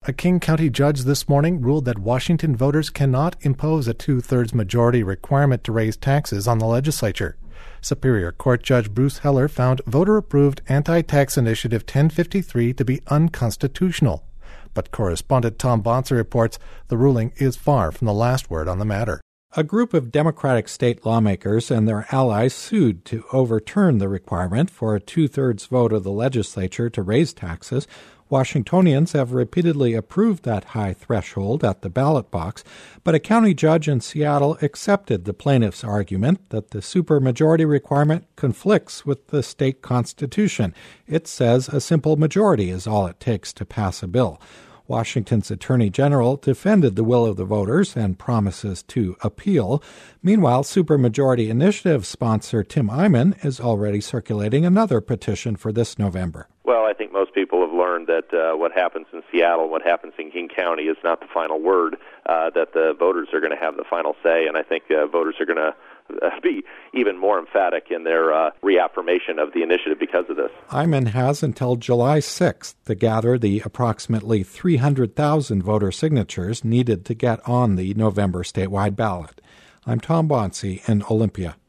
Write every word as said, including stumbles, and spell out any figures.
A King County judge this morning ruled that Washington voters cannot impose a two-thirds majority requirement to raise taxes on the legislature. Superior Court Judge Bruce Heller found voter-approved Anti-Tax Initiative ten fifty-three to be unconstitutional. But correspondent Tom Bonser reports the ruling is far from the last word on the matter. A group of Democratic state lawmakers and their allies sued to overturn the requirement for a two-thirds vote of the legislature to raise taxes. Washingtonians have repeatedly approved that high threshold at the ballot box, but a county judge in Seattle accepted the plaintiff's argument that the supermajority requirement conflicts with the state constitution. It says a simple majority is all it takes to pass a bill. Washington's Attorney General defended the will of the voters and promises to appeal. Meanwhile, Supermajority Initiative sponsor Tim Eyman is already circulating another petition for this November. Well, I think most people have learned that uh, what happens in Seattle, what happens in King County is not the final word, uh, that the voters are going to have the final say, and I think uh, voters are going to be even more emphatic in their uh, reaffirmation of the initiative because of this. Eyman has until July sixth to gather the approximately three hundred thousand voter signatures needed to get on the November statewide ballot. I'm Tom Bonser in Olympia.